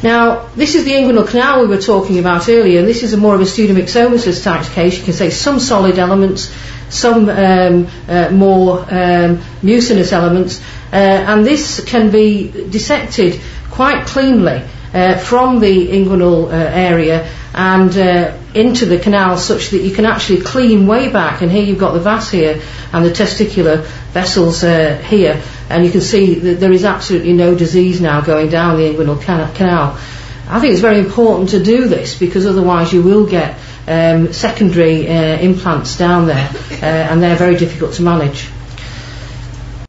Now, this is the inguinal canal we were talking about earlier, and this is more of a pseudomyxomatous type case. You can say some solid elements, some more mucinous elements, and this can be dissected quite cleanly from the inguinal area and into the canal, such that you can actually clean way back. And here you've got the vas here and the testicular vessels here, and you can see that there is absolutely no disease now going down the inguinal canal. I think it's very important to do this, because otherwise you will get secondary implants down there, and they're very difficult to manage.